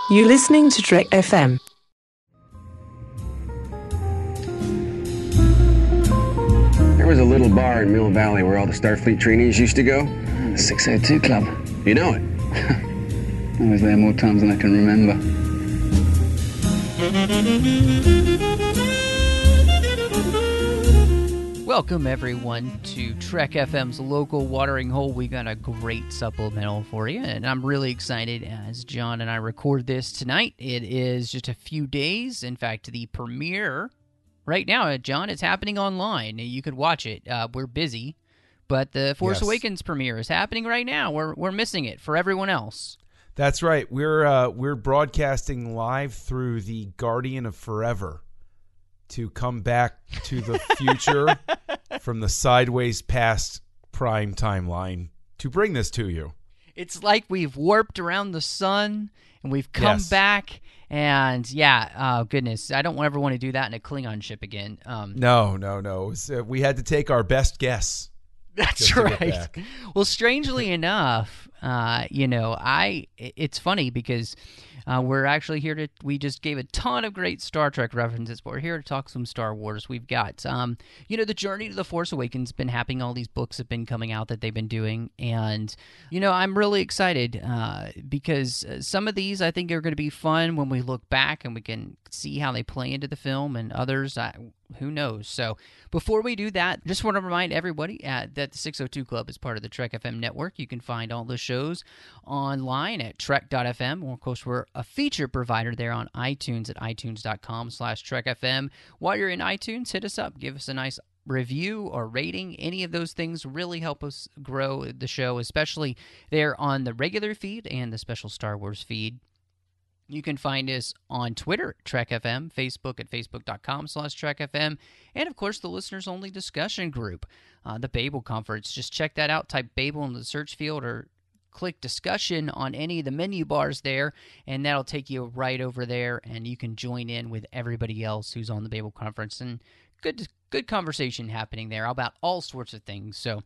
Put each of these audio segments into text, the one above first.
You're listening to Trek FM. There was a little bar in Mill Valley where all the Starfleet trainees used to go. The 602 Club. You know it? I was there more times than I can remember. Welcome, everyone, to Trek FM's local watering hole. We got a great supplemental for you, and I'm really excited as John and I record this tonight. It is just a few days. In fact, the premiere right now, John, it's happening online. You could watch it. We're busy, but the Force Awakens premiere is happening right now. We're missing it for everyone else. That's right. We're broadcasting live through the Guardian of Forever to come back to the future from the sideways past prime timeline to bring this to you. It's like we've warped around the sun and we've come back. And yeah, goodness, I don't ever want to do that in a Klingon ship again. No. We had to take our best guess. That's right. Well, strangely enough, it's funny because we're actually here we just gave a ton of great Star Trek references, but we're here to talk some Star Wars. We've got, the Journey to the Force Awakens has been happening. All these books have been coming out that they've been doing. And, I'm really excited because some of these I think are going to be fun when we look back and we can see how they play into the film, and others, who knows? So before we do that, just want to remind everybody that the 602 Club is part of the Trek FM network. You can find all the shows online at trek.fm, or of course we're a feature provider there on iTunes at itunes.com/trekfm. While you're in iTunes, hit us up, give us a nice review or rating. Any of those things really help us grow the show, especially there on the regular feed and the special Star Wars feed. You can find us on Twitter, Trek FM, Facebook at facebook.com/Trek FM, and of course the listeners-only discussion group, the Babel Conference. Just check that out. Type Babel in the search field or click discussion on any of the menu bars there, and that'll take you right over there, and you can join in with everybody else who's on the Babel Conference. And good conversation happening there about all sorts of things. So,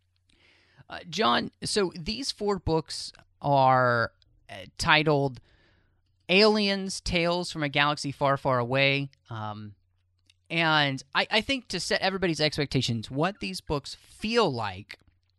John, so these 4 books are titled Aliens, Tales from a Galaxy Far, Far Away. And I think to set everybody's expectations, what these books feel like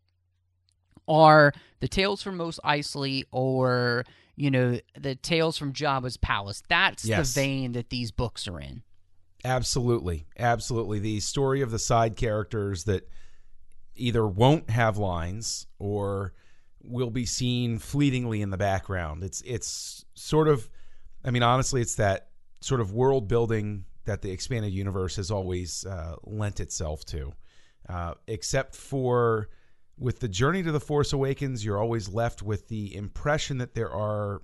are the Tales from Mos Eisley or, the Tales from Jabba's Palace. That's the vein that these books are in. Absolutely. The story of the side characters that either won't have lines or will be seen fleetingly in the background. It's sort of, honestly, it's that sort of world building that the expanded universe has always lent itself to. Except for with the Journey to the Force Awakens, you're always left with the impression that there are,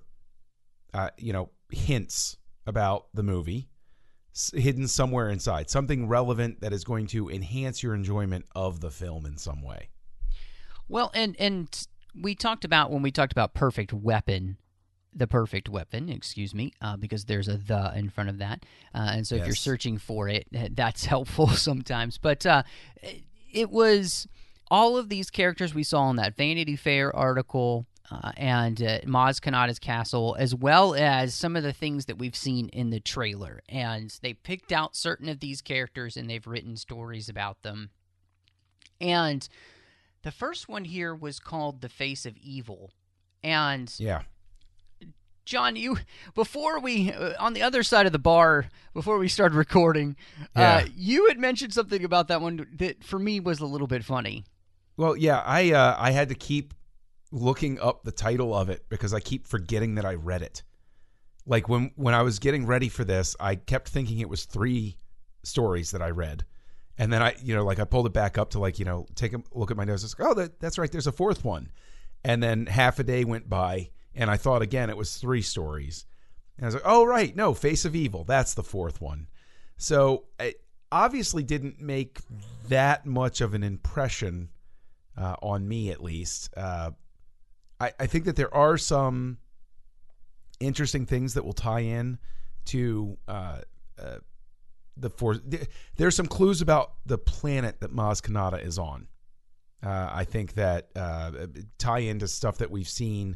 hints about the movie hidden somewhere inside, something relevant that is going to enhance your enjoyment of the film in some way. Well, and we talked about, when we talked about Perfect Weapon, because there's a "the" in front of that. And so if you're searching for it, that's helpful sometimes. But it was all of these characters we saw in that Vanity Fair article and Maz Kanata's castle, as well as some of the things that we've seen in the trailer. And they picked out certain of these characters and they've written stories about them. And the first one here was called The Face of Evil. And John, before we, on the other side of the bar, before we started recording, you had mentioned something about that one that for me was a little bit funny. Well, I had to keep looking up the title of it because I keep forgetting that I read it. Like when I was getting ready for this, I kept thinking it was 3 stories that I read. And then I pulled it back up to take a look at my notes. That's right. There's a 4th one. And then half a day went by and I thought again, it was 3 stories. And I was like, oh, right. No, Face of Evil. That's the 4th one. So it obviously didn't make that much of an impression on me, at least. I think that there are some interesting things that will tie in to the Force. There's some clues about the planet that Maz Kanata is on. I think that tie into stuff that we've seen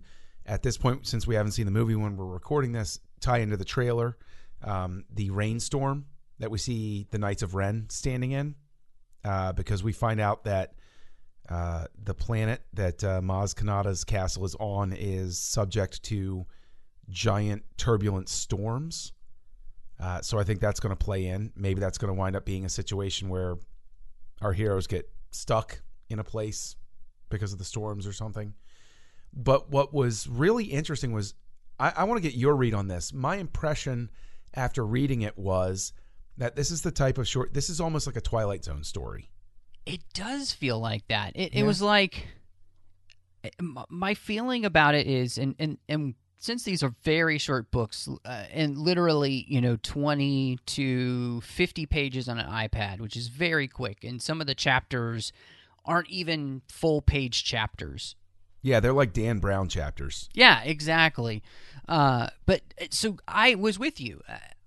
at this point, since we haven't seen the movie when we're recording this, tie into the trailer, the rainstorm that we see the Knights of Ren standing in, because we find out that the planet that Maz Kanata's castle is on is subject to giant turbulent storms. So I think that's going to play in. Maybe that's going to wind up being a situation where our heroes get stuck in a place because of the storms or something. But what was really interesting was, I want to get your read on this. My impression after reading it was that this is the type of short, this is almost like a Twilight Zone story. It does feel like that. It was like, my feeling about it is, and since these are very short books, and literally, 20 to 50 pages on an iPad, which is very quick, and some of the chapters aren't even full page chapters. Yeah, they're like Dan Brown chapters. Yeah, exactly. But so I was with you.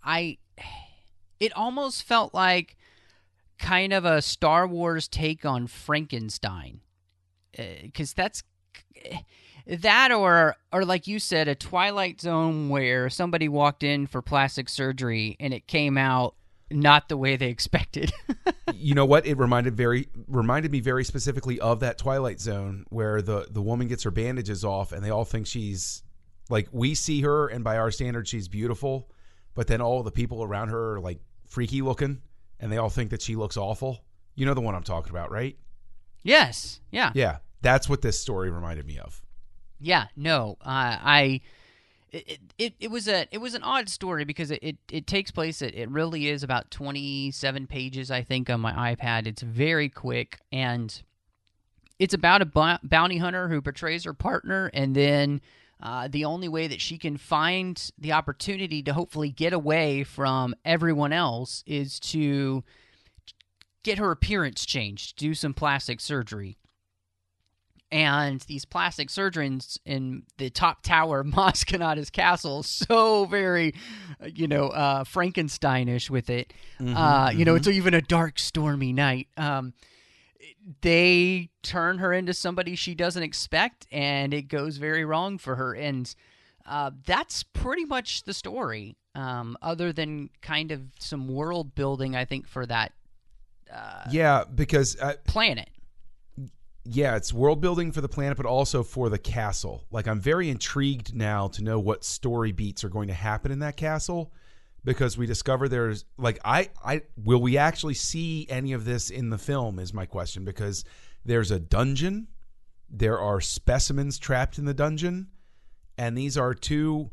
It almost felt like kind of a Star Wars take on Frankenstein, because that's that, or like you said, a Twilight Zone where somebody walked in for plastic surgery and it came out not the way they expected. You know what? It reminded me very specifically of that Twilight Zone where the woman gets her bandages off and they all think she's like, we see her and by our standards she's beautiful, but then all the people around her are like freaky looking and they all think that she looks awful. You know the one I'm talking about, right? Yes. Yeah. Yeah. That's what this story reminded me of. Yeah. No. It was an odd story because it takes place. It really is about 27 pages, I think, on my iPad. It's very quick, and it's about a bounty hunter who betrays her partner, and then the only way that she can find the opportunity to hopefully get away from everyone else is to get her appearance changed, do some plastic surgery. And these plastic surgeons in the top tower of Maz Kanata's castle, so very, Frankensteinish with it. It's even a dark, stormy night. They turn her into somebody she doesn't expect, and it goes very wrong for her. And that's pretty much the story, other than kind of some world building, I think, for that because planet. Yeah, it's world building for the planet, but also for the castle. Like, I'm very intrigued now to know what story beats are going to happen in that castle, because we discover there's like, will we actually see any of this in the film is my question, because there's a dungeon, there are specimens trapped in the dungeon, and these are two.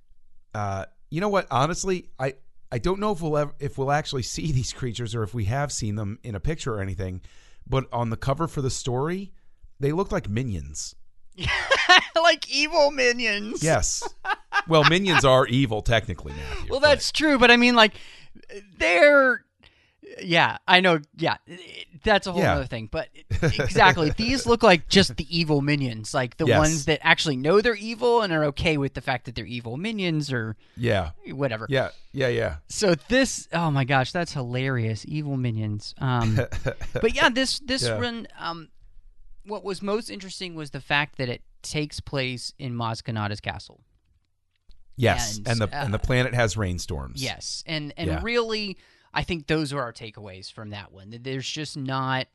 You know what? Honestly, I don't know if we'll actually see these creatures or if we have seen them in a picture or anything. But on the cover for the story, they look like minions. Like evil minions. Yes. Well, minions are evil technically, Matthew. Well, that's true, but I mean, like, they're... Yeah, I know. Yeah, that's a whole other thing. But exactly, these look like just the evil minions, like the ones that actually know they're evil and are okay with the fact that they're evil minions, or whatever. Yeah. So this, oh my gosh, that's hilarious, evil minions. But yeah, this run. What was most interesting was the fact that it takes place in Maz Kanata's castle. Yes, and the planet has rainstorms. Yes, and really, I think those are our takeaways from that one. There's just not...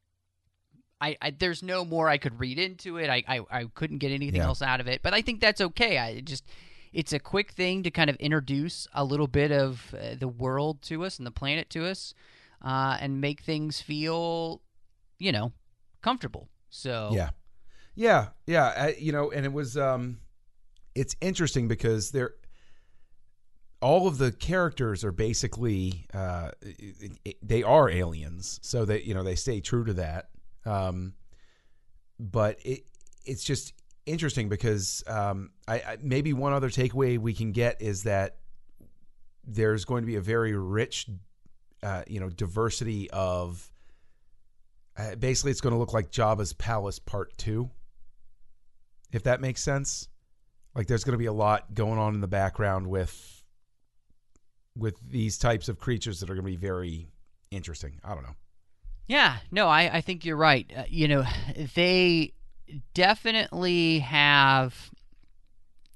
there's no more I could read into it. I couldn't get anything else out of it, but I think that's okay. It's a quick thing to kind of introduce a little bit of the world to us and the planet to us, and make things feel, comfortable. So yeah. And it was it's interesting because all of the characters are basically they are aliens, so that they stay true to that. But it's just interesting because I maybe one other takeaway we can get is that there's going to be a very rich diversity of basically it's going to look like Jabba's Palace Part 2, if that makes sense. Like, there's going to be a lot going on in the background with these types of creatures that are going to be very interesting. I don't know. Yeah, no, I think you're right. They definitely have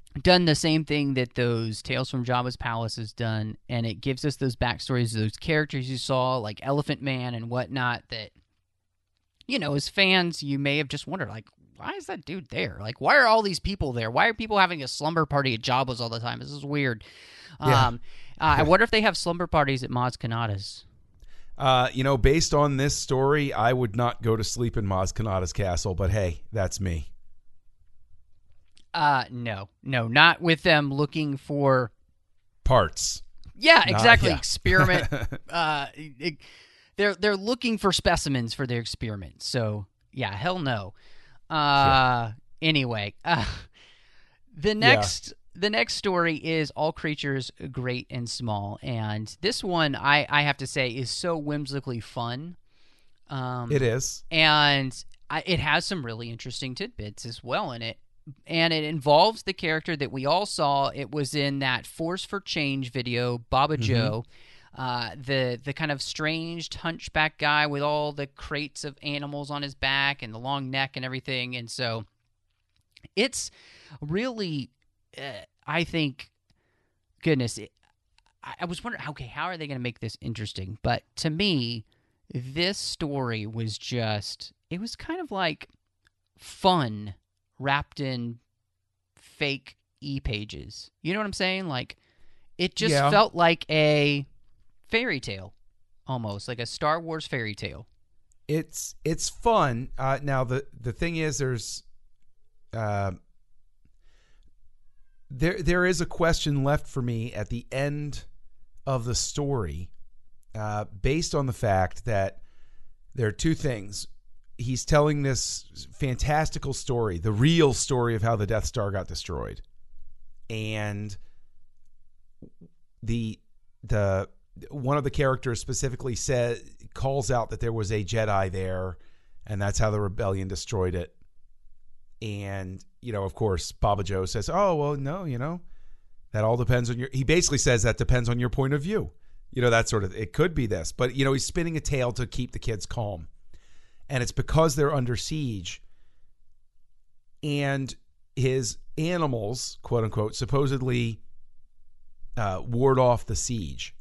done the same thing that those Tales from Jabba's Palace has done, and it gives us those backstories of those characters you saw, like Elephant Man and whatnot, that, as fans, you may have just wondered, like, why is that dude there? Like, why are all these people there? Why are people having a slumber party at Jabba's all the time? This is weird. Yeah. I wonder if they have slumber parties at Maz Kanata's. Based on this story, I would not go to sleep in Maz Kanata's castle, but hey, that's me. No, not with them looking for parts. Yeah, exactly. Yeah. Experiment. They're looking for specimens for their experiments. So yeah, hell no. Anyway, the next story is All Creatures Great and Small, and this one I have to say is so whimsically fun. It is, and it has some really interesting tidbits as well in it. And it involves the character that we all saw. It was in that Force for Change video, Baba Joe, the kind of strange hunchback guy with all the crates of animals on his back and the long neck and everything. And so it's really, I think, goodness, I was wondering, okay, how are they going to make this interesting? But to me, this story was it was kind of like fun wrapped in fake e-pages. You know what I'm saying? Like, it just felt like a fairy tale, almost like a Star Wars fairy tale. It's fun. Now the thing is, there is a question left for me at the end of the story, based on the fact that there are two things. He's telling this fantastical story, the real story of how the Death Star got destroyed. And the one of the characters specifically calls out that there was a Jedi there, and that's how the rebellion destroyed it. And, of course, Baba Joe says, oh, well, no, that all depends on he basically says that depends on your point of view. That sort of, it could be this. But, he's spinning a tale to keep the kids calm. And it's because they're under siege, and his animals, quote unquote, supposedly ward off the siege.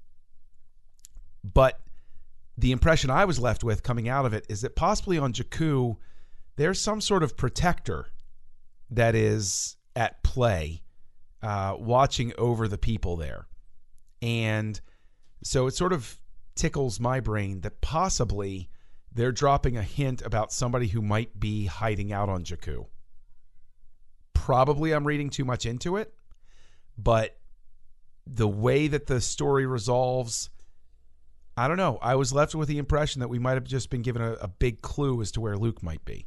But the impression I was left with coming out of it is that possibly on Jakku, there's some sort of protector that is at play, watching over the people there. And so it sort of tickles my brain that possibly they're dropping a hint about somebody who might be hiding out on Jakku. Probably I'm reading too much into it, but the way that the story resolves, I don't know. I was left with the impression that we might have just been given a big clue as to where Luke might be.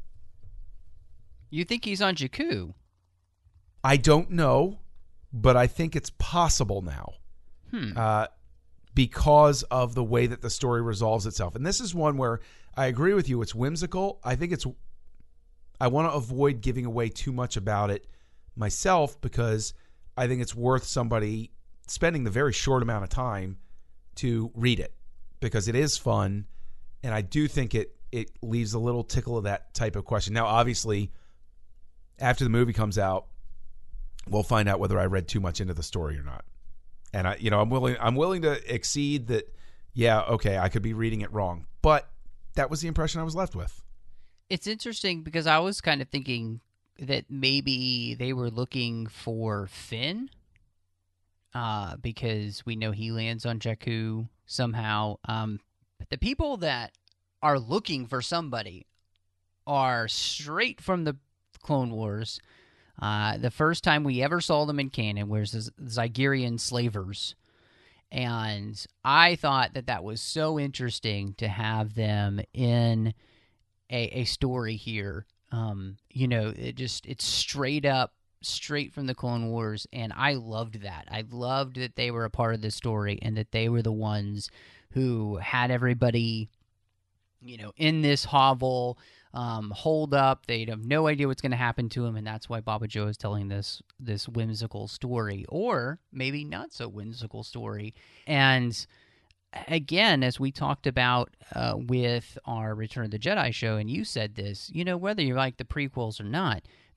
You think he's on Jakku? I don't know, but I think it's possible now. Because of the way that the story resolves itself. And this is one where I agree with you. It's whimsical. I want to avoid giving away too much about it myself, because I think it's worth somebody spending the very short amount of time to read it, because it is fun. And I do think it leaves a little tickle of that type of question. Now, obviously, after the movie comes out, we'll find out whether I read too much into the story or not. And I'm willing to exceed that. Yeah, okay, I could be reading it wrong, but that was the impression I was left with. It's interesting because I was kind of thinking that maybe they were looking for Finn, because we know he lands on Jakku somehow. But the people that are looking for somebody are straight from the Clone Wars. The first time we ever saw them in canon was the Zygerian slavers. And I thought that was so interesting to have them in a story here. It's straight from the Clone Wars, and I loved that. I loved that they were a part of this story and that they were the ones who had everybody, in this hovel, hold up. They'd have no idea what's going to happen to him, and that's why Baba Joe is telling this whimsical story, or maybe not so whimsical story. And again, as we talked about with our Return of the Jedi show, and you said this, whether you like the prequels or not,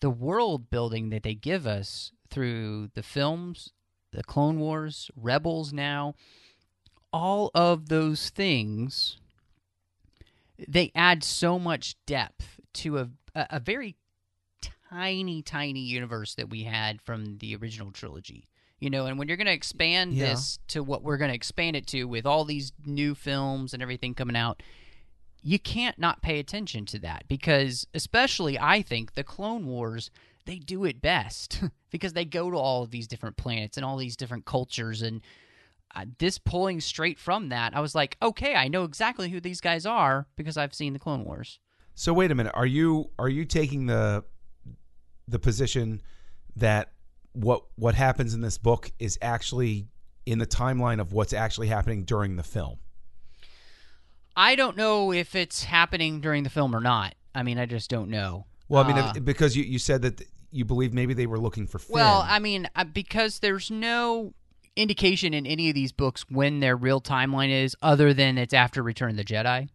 the world building that they give us through the films, the Clone Wars, Rebels now, all of those things, they add so much depth to a very tiny universe that we had from the original trilogy. And when you're going to expand this to what we're going to expand it to with all these new films and everything coming out, you can't not pay attention to that, because especially I think the Clone Wars, they do it best because they go to all of these different planets and all these different cultures, and this pulling straight from that, I was like, okay, I know exactly who these guys are because I've seen the Clone Wars. So wait a minute, are you taking the position that what happens in this book is actually in the timeline of what's actually happening during the film? I don't know if it's happening during the film or not. I mean, I just don't know. Well, I mean, because you said that you believe maybe they were looking for Finn. Well, I mean, because there's no indication in any of these books when their real timeline is, other than it's after Return of the Jedi.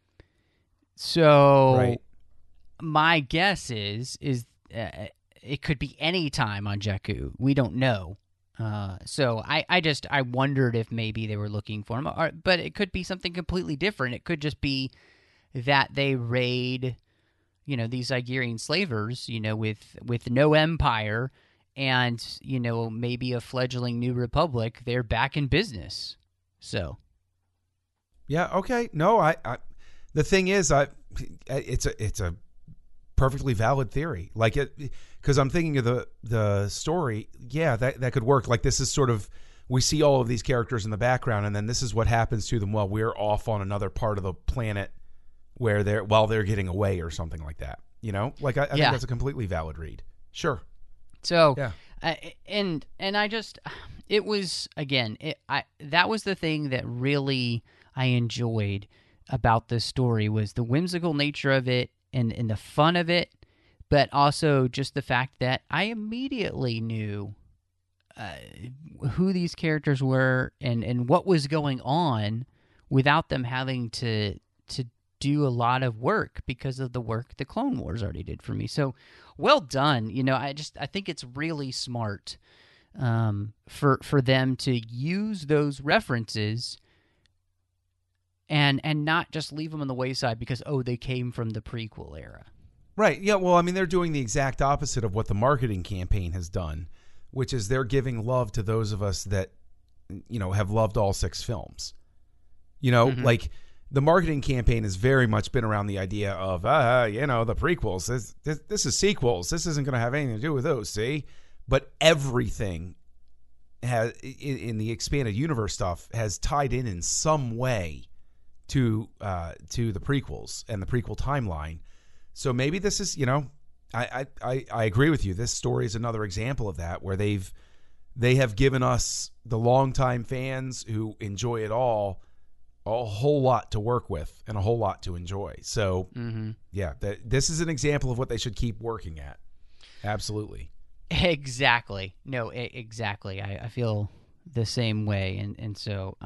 So my guess is it could be any time on Jakku. We don't know. So I wondered if maybe they were looking for him, but it could be something completely different. It could just be that they raid, these Igerian slavers, with no empire and, maybe a fledgling new republic. They're back in business. So. Yeah. Okay. No, I the thing is, it's a perfectly valid theory. Like because I'm thinking of the story. Yeah, that could work. Like, this is sort of, we see all of these characters in the background, and then this is what happens to them while we're off on another part of the planet while they're getting away or something like that. Like I think that's a completely valid read. Sure. So yeah. And I just, it was, again, that was the thing that really I enjoyed about this story, was the whimsical nature of it and the fun of it, but also just the fact that I immediately knew who these characters were and what was going on without them having to do a lot of work because of the work the Clone Wars already did for me. So well done. I think it's really smart for them to use those references and not just leave them on the wayside because, they came from the prequel era. Right. Yeah. Well, I mean, they're doing the exact opposite of what the marketing campaign has done, which is they're giving love to those of us that, have loved all 6 films. Like, the marketing campaign has very much been around the idea of, the prequels. This is sequels. This isn't going to have anything to do with those, see? But everything has, in the expanded universe stuff, has tied in some way to the prequels and the prequel timeline. So maybe this is, I agree with you. This story is another example of that, where they have given us, the longtime fans who enjoy it all, a whole lot to work with and a whole lot to enjoy. So yeah, this is an example of what they should keep working at. Absolutely. Exactly. No, exactly. I feel the same way. And so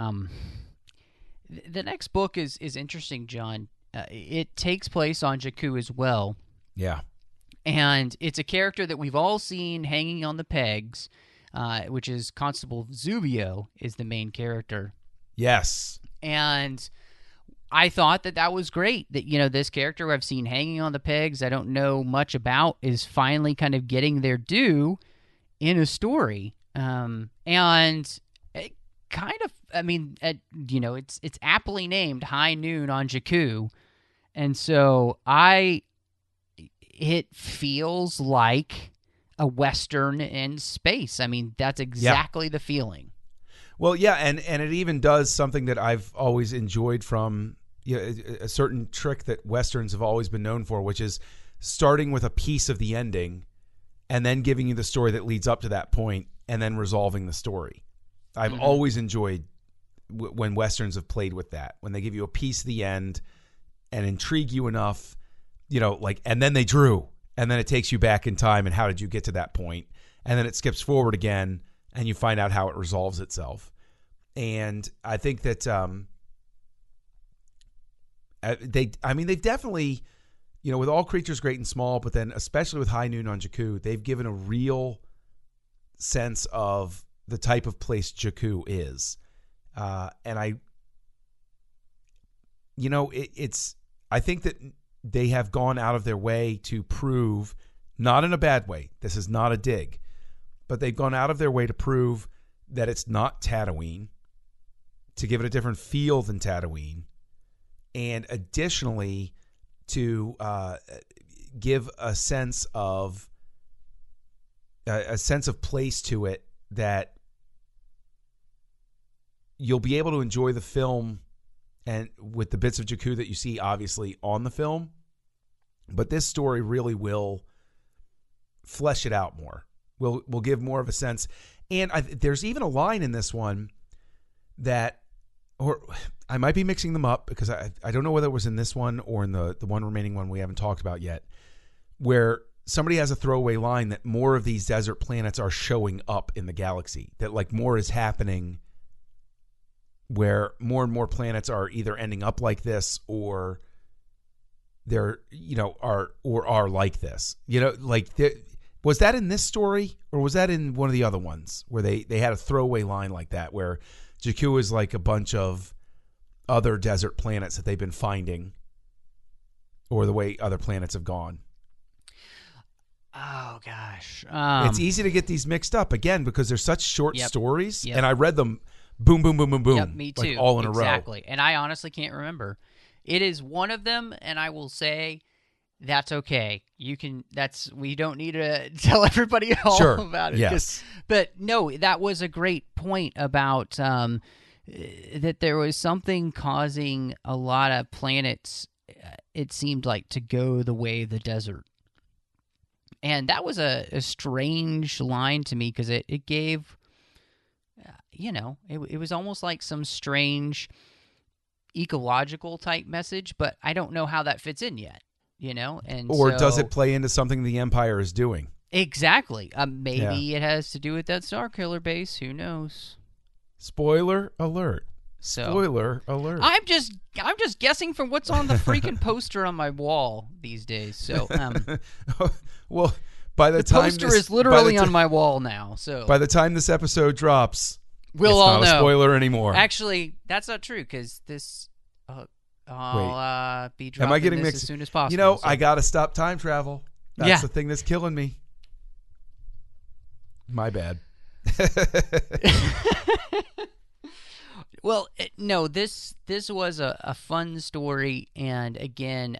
the next book is interesting, John. It takes place on Jakku as well. Yeah. And it's a character that we've all seen hanging on the pegs, which is Constable Zubio is the main character. Yes. And I thought that was great, that, this character I've seen hanging on the pegs, I don't know much about, is finally kind of getting their due in a story. And it kind of, I mean, it's aptly named High Noon on Jakku. And so it feels like a Western in space. I mean, that's exactly the feeling. Well, yeah, and it even does something that I've always enjoyed from a certain trick that Westerns have always been known for, which is starting with a piece of the ending and then giving you the story that leads up to that point and then resolving the story. I've always enjoyed when Westerns have played with that, when they give you a piece of the end and intrigue you enough, and then they drew, and then it takes you back in time and how did you get to that point? And then it skips forward again and you find out how it resolves itself. And I think that they've definitely with All Creatures Great and Small, but then especially with High Noon on Jakku, they've given a real sense of the type of place Jakku is. And I think that they have gone out of their way to prove, not in a bad way, this is not a dig, but they've gone out of their way to prove that it's not Tatooine, to give it a different feel than Tatooine, and additionally to give a sense of place to it that you'll be able to enjoy the film and with the bits of Jakku that you see obviously on the film, but this story really will flesh it out more. We'll give more of a sense. And there's even a line in this one that, or I might be mixing them up because I don't know whether it was in this one or in the one remaining one we haven't talked about yet, where somebody has a throwaway line that more of these desert planets are showing up in the galaxy, that like more is happening, where more and more planets are either ending up like this or they're, are like this. Was that in this story or was that in one of the other ones where they had a throwaway line like that where Jakku is like a bunch of other desert planets that they've been finding, or the way other planets have gone? Oh, gosh. It's easy to get these mixed up, again, because they're such short stories, Yep. and I read them boom, boom, boom, boom, boom. Yep, me too. Like all in a row. Exactly. And I honestly can't remember. It is one of them, and I will say that's okay. We don't need to tell everybody all about it. Yes. But no, that was a great point about that there was something causing a lot of planets, it seemed like, to go the way of the desert. And that was a strange line to me because it gave, it was almost like some strange ecological type message, but I don't know how that fits in yet, And does it play into something the Empire is doing? Exactly. Maybe it has to do with that Starkiller base. Who knows? Spoiler alert. Spoiler alert. I'm just guessing from what's on the freaking poster on my wall these days. So, well, by the time poster is literally on my wall now. So by the time this episode drops, we'll it's all not know. a spoiler anymore. Actually, that's not true because this. I'll be dropping Am I getting this mixed? as soon as possible. I got to stop time travel. That's the thing that's killing me. My bad. Well, no, this was a fun story, and again,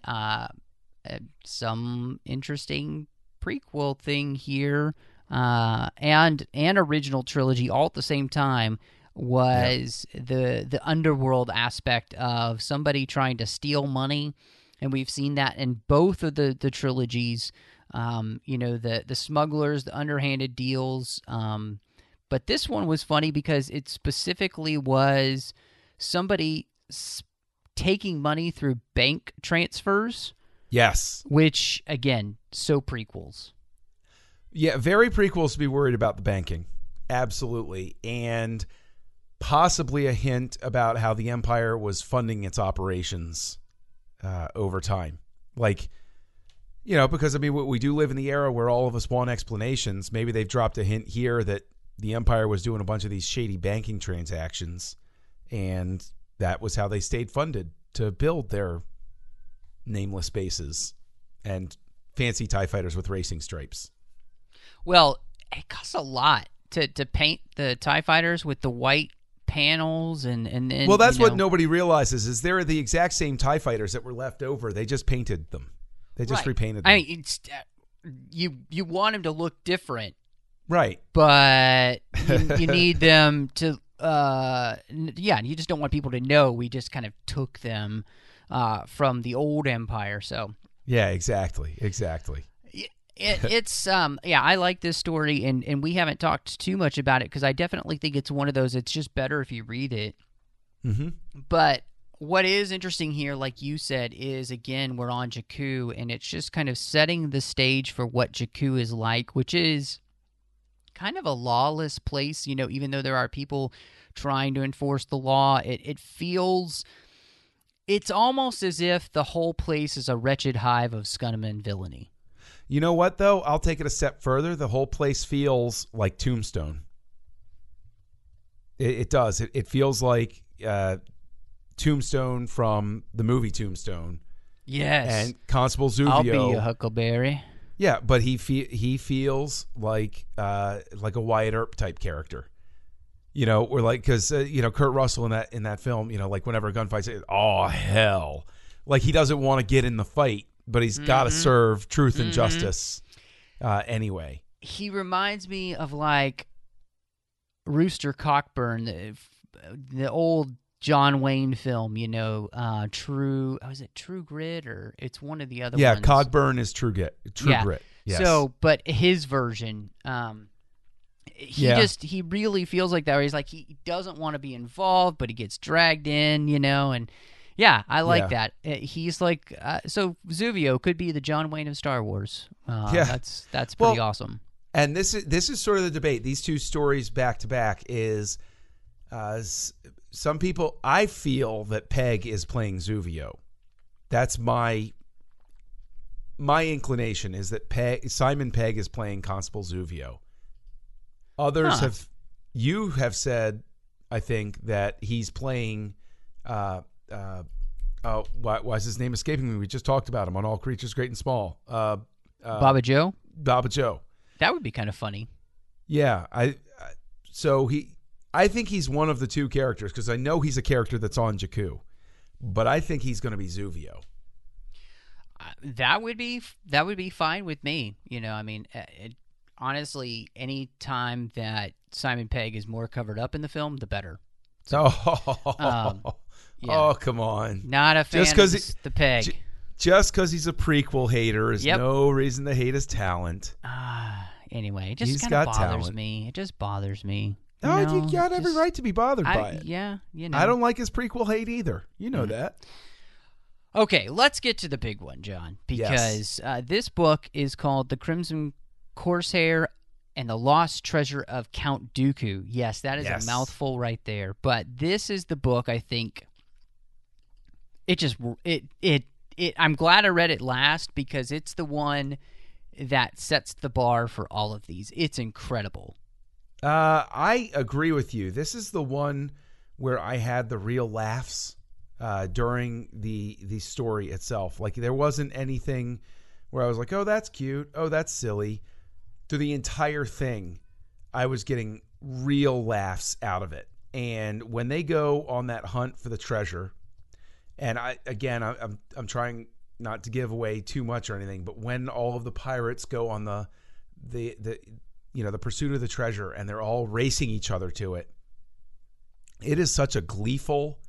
some interesting prequel thing here, and original trilogy all at the same time was the underworld aspect of somebody trying to steal money, and we've seen that in both of the trilogies. The smugglers, the underhanded deals. But this one was funny because it specifically was somebody taking money through bank transfers. Yes. Which, again, so prequels. Yeah, very prequels to be worried about the banking. Absolutely. And possibly a hint about how the Empire was funding its operations over time. Because, we do live in the era where all of us want explanations. Maybe they've dropped a hint here that the Empire was doing a bunch of these shady banking transactions, and that was how they stayed funded to build their nameless bases and fancy TIE fighters with racing stripes. Well, it costs a lot to paint the TIE fighters with the white panels and then. Well, that's what nobody realizes is they're the exact same TIE fighters that were left over. They just painted them. They just repainted them. It's you want them to look different. Right. But you need them to, you just don't want people to know we just kind of took them from the old Empire. So yeah, exactly. It's I like this story, and we haven't talked too much about it because I definitely think it's one of those. It's just better if you read it. Mm-hmm. But what is interesting here, like you said, is again we're on Jakku, and it's just kind of setting the stage for what Jakku is like, which is kind of a lawless place, even though there are people trying to enforce the law. It feels It's almost as if the whole place is a wretched hive of scum and villainy. You know what, though? I'll take it a step further. The whole place feels like Tombstone. It does. It feels like Tombstone from the movie Tombstone. Yes. And Constable Zuvio. I'll be your Huckleberry. Yeah, but he feels like a Wyatt Earp type character. You know, or like, because Kurt Russell in that film, like whenever a gunfight's, oh hell, like he doesn't want to get in the fight, but he's got to serve truth and justice anyway. He reminds me of like Rooster Cockburn, the old John Wayne film. True. Was it True Grit, or it's one of the other ones? Yeah, Cogburn is True Grit. Grit. Yes. So, but his version. He really feels like that, where he's like, he doesn't want to be involved, but he gets dragged in, and yeah, I like that. He's like, so Zuvio could be the John Wayne of Star Wars. That's pretty awesome. And this is sort of the debate. These two stories back to back is, some people, I feel that Pegg is playing Zuvio. That's my inclination, is that Simon Pegg is playing Constable Zuvio. Others have said, I think, that he's playing. Why is his name escaping me? We just talked about him on All Creatures Great and Small. Baba Joe. Baba Joe. That would be kind of funny. Yeah, I think he's one of the two characters, because I know he's a character that's on Jakku, but I think he's going to be Zuvio. That would be fine with me. Honestly, any time that Simon Pegg is more covered up in the film, the better. So, oh, come on! Not a fan of the Pegg. Just because he's a prequel hater is no reason to hate his talent. Anyway, it just kind of bothers me. It just bothers me. You got every right to be bothered by it. Yeah, I don't like his prequel hate either. You know that. Okay, let's get to the big one, John, because this book is called The Crimson Corsair and the Lost Treasure of Count Dooku. Yes, that is a mouthful right there. But this is the book, I think. I'm glad I read it last, because it's the one that sets the bar for all of these. It's incredible. I agree with you. This is the one where I had the real laughs during the story itself. Like, there wasn't anything where I was like, oh, that's cute. Oh, that's silly. Through the entire thing, I was getting real laughs out of it. And when they go on that hunt for the treasure, and I'm trying not to give away too much or anything, but when all of the pirates go on the pursuit of the treasure, and they're all racing each other to it, it is such a gleeful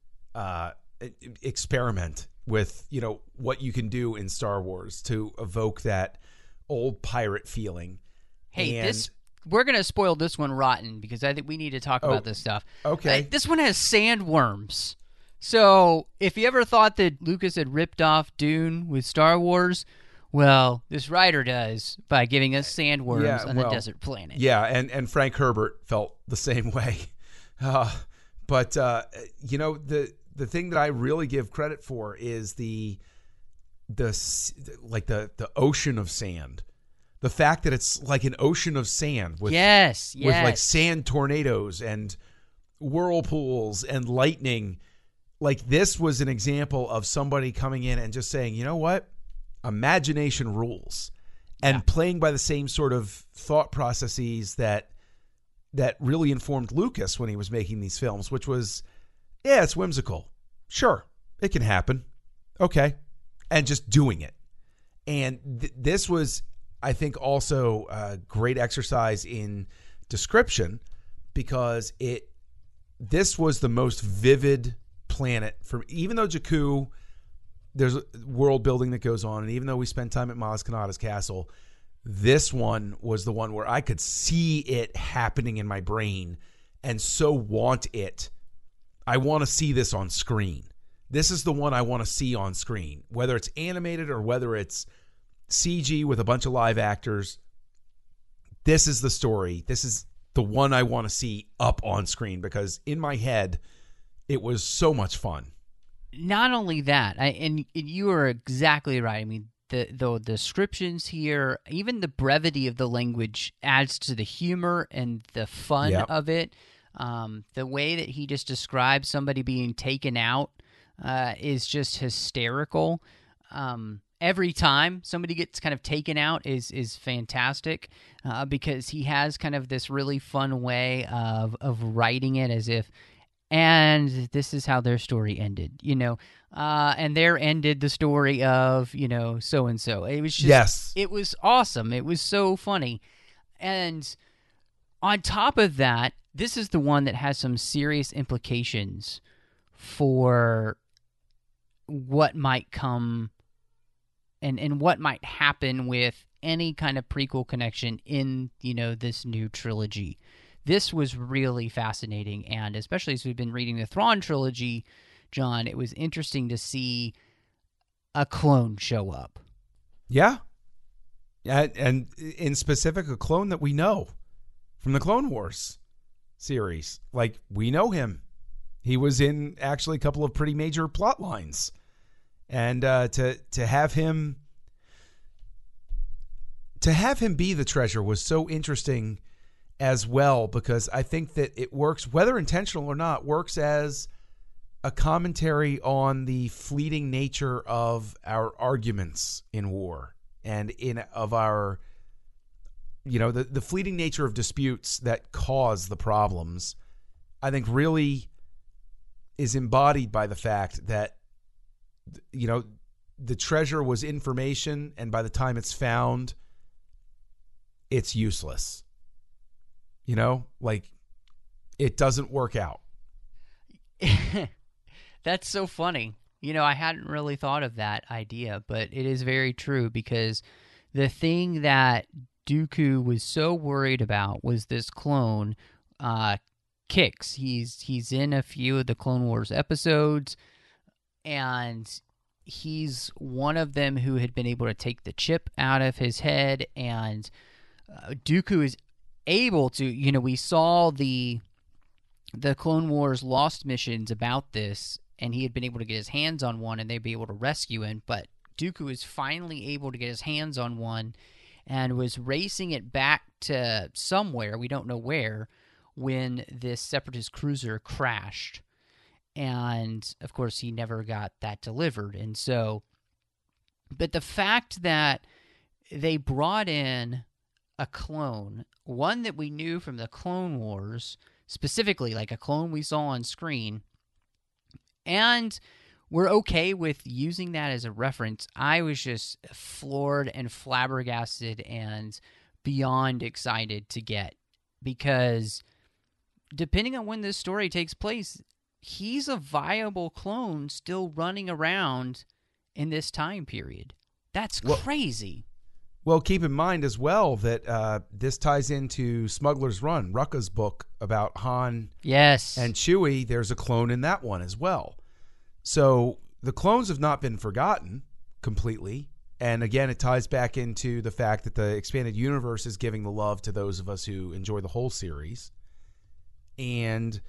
experiment with what you can do in Star Wars to evoke that old pirate feeling. Hey, we're going to spoil this one rotten, because I think we need to talk about this stuff. Okay. This one has sandworms. So if you ever thought that Lucas had ripped off Dune with Star Wars, well, this writer does by giving us sandworms on the desert planet. Yeah, and Frank Herbert felt the same way. But the thing that I really give credit for is the ocean of sand. The fact that it's like an ocean of sand with like sand tornadoes and whirlpools and lightning. Like, this was an example of somebody coming in and just saying, you know what? Imagination rules. And playing by the same sort of thought processes that really informed Lucas when he was making these films, which was, it's whimsical. Sure, it can happen. Okay. And just doing it. And this was, I think, also a great exercise in description, because this was the most vivid planet for, even though Jakku, there's world building that goes on, and even though we spent time at Maz Kanata's castle, this one was the one where I could see it happening in my brain and so want it. I want to see this on screen. This is the one I want to see on screen, whether it's animated or whether it's CG with a bunch of live actors. This is the story. This is the one I want to see up on screen, because in my head, it was so much fun. not only that, and you are exactly right. I mean, the descriptions here, even the brevity of the language adds to the humor and the fun of it. The way that he just describes somebody being taken out is just hysterical. Every time somebody gets kind of taken out is fantastic because he has kind of this really fun way of writing it as if, and this is how their story ended, and there ended the story of, so-and-so. It was just, It was awesome. It was so funny. And on top of that, this is the one that has some serious implications for what might come and what might happen with any kind of prequel connection in, this new trilogy. This was really fascinating, and especially as we've been reading the Thrawn trilogy, John, it was interesting to see a clone show up. Yeah. And in specific, a clone that we know from the Clone Wars series. Like, we know him. He was in actually a couple of pretty major plot lines. And to have him be the treasure was so interesting as well, because I think that it works, whether intentional or not, works as a commentary on the fleeting nature of our arguments in war and of our, the fleeting nature of disputes that cause the problems. I think really is embodied by the fact that, the treasure was information, and by the time it's found, it's useless. It doesn't work out. That's so funny. I hadn't really thought of that idea, but it is very true, because the thing that Dooku was so worried about was this clone, Kix. He's in a few of the Clone Wars episodes, and he's one of them who had been able to take the chip out of his head, and Dooku is able to, we saw the Clone Wars Lost missions about this, and he had been able to get his hands on one, and they'd be able to rescue him, but Dooku is finally able to get his hands on one and was racing it back to somewhere, we don't know where, when this Separatist cruiser crashed. And, of course, he never got that delivered. And so, but the fact that they brought in a clone, one that we knew from the Clone Wars, specifically like a clone we saw on screen, and we're okay with using that as a reference, I was just floored and flabbergasted and beyond excited to get, because depending on when this story takes place, he's a viable clone still running around in this time period. That's crazy. Well, keep in mind as well that this ties into Smuggler's Run, Rucka's book about Han and Chewie. There's a clone in that one as well. So the clones have not been forgotten completely. And again, it ties back into the fact that the expanded universe is giving the love to those of us who enjoy the whole series. And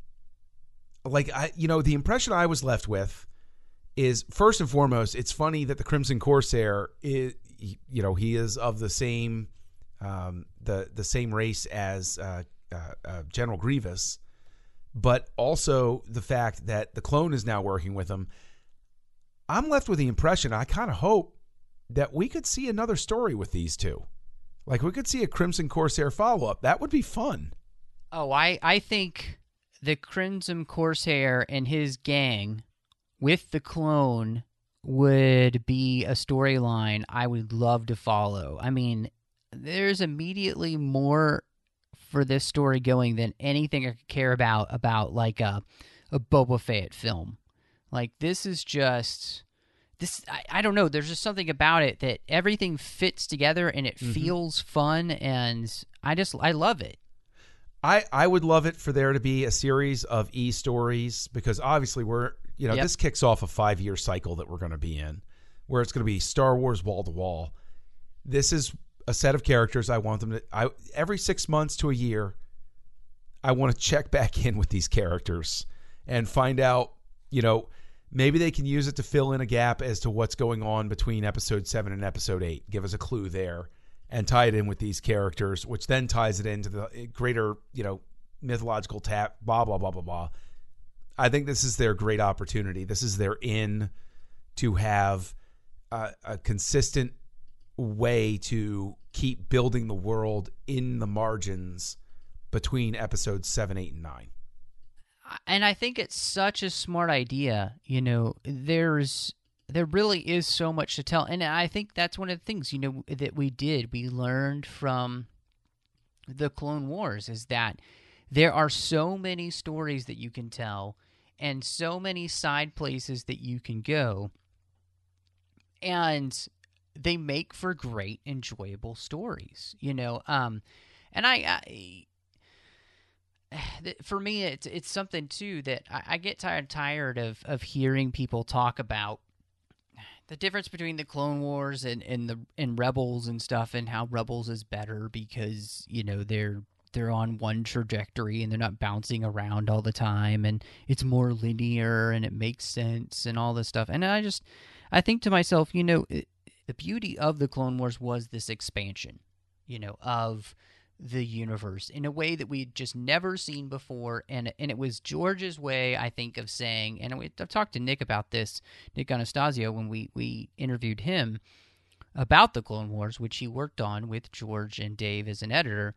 the impression I was left with is, first and foremost, it's funny that the Crimson Corsair is, he is of the same the same race as General Grievous, but also the fact that the clone is now working with him. I'm left with the impression, I kind of hope that we could see another story with these two. Like, we could see a Crimson Corsair follow-up. That would be fun. Oh, I think the Crimson Corsair and his gang with the clone would be a storyline I would love to follow. I mean, there's immediately more for this story going than anything I could care about like a Boba Fett film. Like, this is just... I don't know, there's just something about it that everything fits together and it feels fun, and I love it. I would love it for there to be a series of E-stories, because obviously we're, this kicks off a 5-year cycle that we're going to be in, where it's going to be Star Wars wall to wall. This is a set of characters I want them to, every 6 months to a year, I want to check back in with these characters and find out, maybe they can use it to fill in a gap as to what's going on between episode 7 and episode 8. Give us a clue there and tie it in with these characters, which then ties it into the greater, mythological tap, blah, blah, blah, blah, blah. I think this is their great opportunity. This is their in to have a consistent way to keep building the world in the margins between episodes 7, 8, and 9. And I think it's such a smart idea. There really is so much to tell. And I think that's one of the things, that we did. We learned from the Clone Wars is that there are so many stories that you can tell and so many side places that you can go. And they make for great, enjoyable stories, And for me, it's something too that I get tired of hearing people talk about the difference between the Clone Wars and Rebels and stuff, and how Rebels is better because they're on one trajectory and they're not bouncing around all the time, and it's more linear and it makes sense and all this stuff. And I think to myself, the beauty of the Clone Wars was this expansion, of the universe in a way that we'd just never seen before. And it was George's way, I think, of saying, and I've talked to Nick about this, Nick Anastasio, when we interviewed him about the Clone Wars, which he worked on with George and Dave as an editor.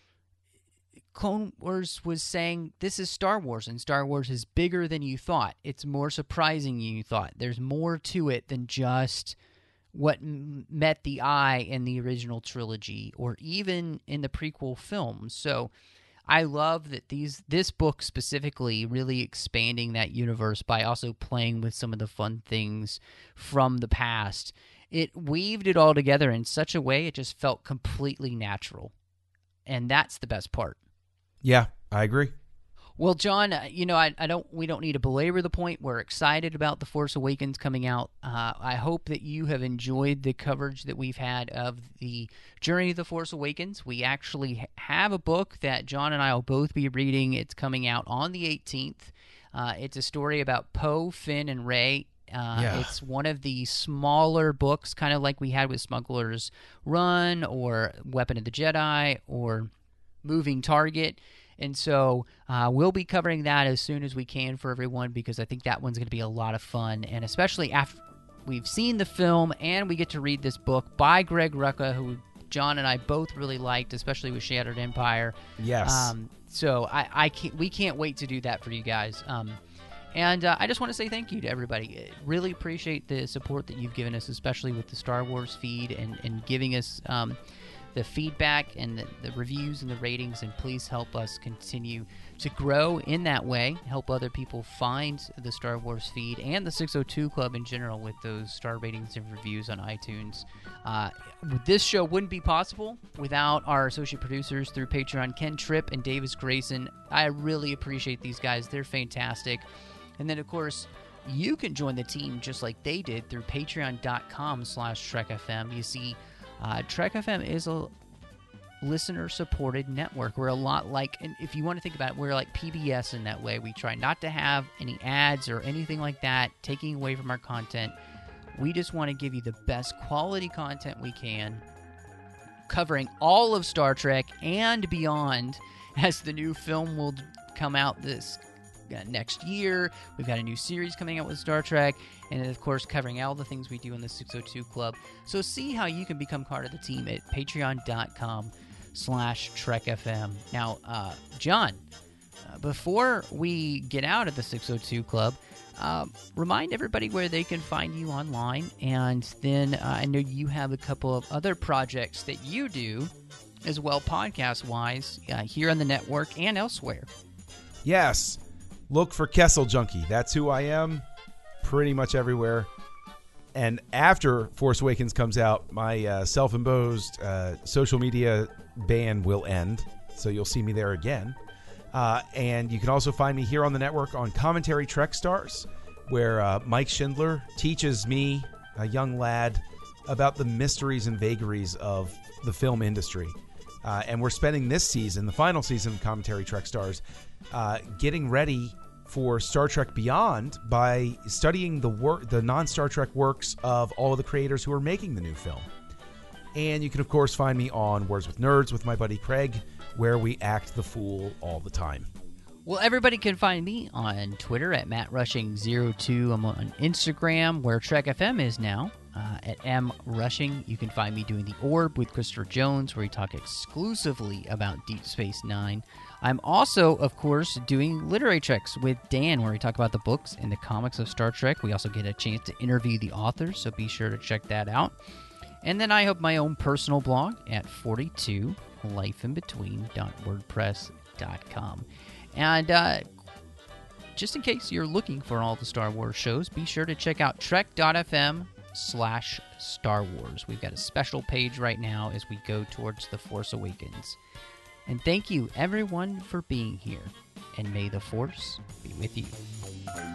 Clone Wars was saying, this is Star Wars, and Star Wars is bigger than you thought. It's more surprising than you thought. There's more to it than just what met the eye in the original trilogy or even in the prequel films. So I love that this book specifically really expanding that universe by also playing with some of the fun things from the past. It weaved it all together in such a way it just felt completely natural. And that's the best part. Yeah, I agree. Well, John, we don't need to belabor the point. We're excited about The Force Awakens coming out. I hope that you have enjoyed the coverage that we've had of the Journey of The Force Awakens. We actually have a book that John and I will both be reading. It's coming out on the 18th. It's a story about Poe, Finn, and Rey. It's one of the smaller books, kind of like we had with Smuggler's Run or Weapon of the Jedi or Moving Target. And so we'll be covering that as soon as we can for everyone, because I think that one's going to be a lot of fun. And especially after we've seen the film and we get to read this book by Greg Rucka, who John and I both really liked, especially with Shattered Empire. Yes. So we can't wait to do that for you guys. And I just want to say thank you to everybody. Really appreciate the support that you've given us, especially with the Star Wars feed and giving us the feedback and the reviews and the ratings, and please help us continue to grow in that way, help other people find the Star Wars feed and the 602 Club in general with those star ratings and reviews on iTunes. This show wouldn't be possible without our associate producers through Patreon, Ken Tripp and Davis Grayson. I really appreciate these guys. They're fantastic. And then, of course, you can join the team just like they did through patreon.com/TrekFM. You see, Trek FM is a listener-supported network. We're a lot like, and if you want to think about it, we're like PBS in that way. We try not to have any ads or anything like that taking away from our content. We just want to give you the best quality content we can, covering all of Star Trek and beyond, as the new film will come out this next year. We've got a new series coming out with Star Trek, and of course covering all the things we do in the 602 Club. So see how you can become part of the team at patreon.com/TrekFM. Now, John, before we get out of the 602 Club, remind everybody where they can find you online, and then I know you have a couple of other projects that you do as well, podcast-wise, here on the network and elsewhere. Yes. Look for Kessel Junkie. That's who I am pretty much everywhere. And after Force Awakens comes out, my self-imposed social media ban will end. So you'll see me there again. And you can also find me here on the network on Commentary Trek Stars, where Mike Schindler teaches me, a young lad, about the mysteries and vagaries of the film industry. And we're spending this season, the final season of Commentary Trek Stars, getting ready for Star Trek Beyond by studying the non-Star Trek works of all of the creators who are making the new film. And you can, of course, find me on Words with Nerds with my buddy Craig, where we act the fool all the time. Well, everybody can find me on Twitter at MattRushing02. I'm on Instagram, where Trek FM is now, at MRushing. You can find me doing The Orb with Christopher Jones, where we talk exclusively about Deep Space Nine. I'm also, of course, doing Literary Treks with Dan, where we talk about the books and the comics of Star Trek. We also get a chance to interview the authors, so be sure to check that out. And then I have my own personal blog at 42lifeinbetween.wordpress.com. And just in case you're looking for all the Star Wars shows, be sure to check out trek.fm/Star Wars. We've got a special page right now as we go towards The Force Awakens. And thank you, everyone, for being here. And may the Force be with you.